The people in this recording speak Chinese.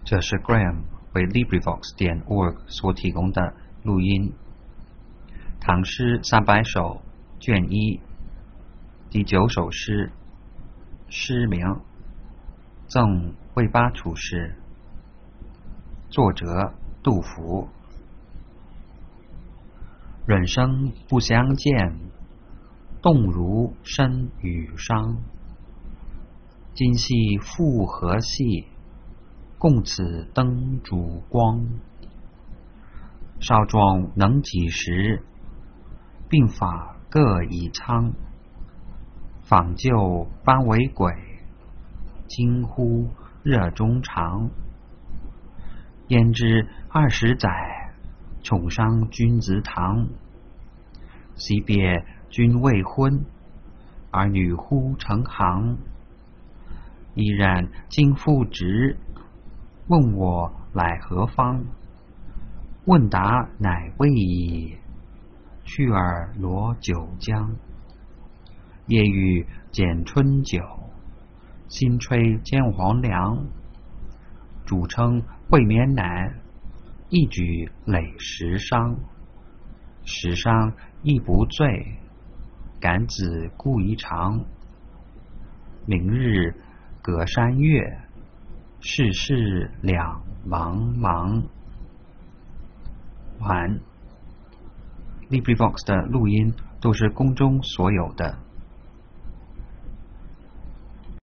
这是 Graham 为 LibriVox.org 所提供的录音。唐诗300首卷1第9首诗，诗名赠卫巴处士，作者杜甫。人生不相见，动如身与伤。今夕复何夕，共此灯烛光。少壮能几时，鬓发各已苍。访旧方为鬼，惊呼热衷肠。焉知20载，重伤君子堂。昔别君未婚，儿女忽成行。依然今复职，问我来何方？问答乃未已，去尔罗九江。夜雨剪春酒，新炊煎黄粱。主称会绵难，一举累10伤。10伤亦不醉，感子故宜长。明日隔山岳，世事两茫茫。完。LibriVox 的录音都是公众所有的。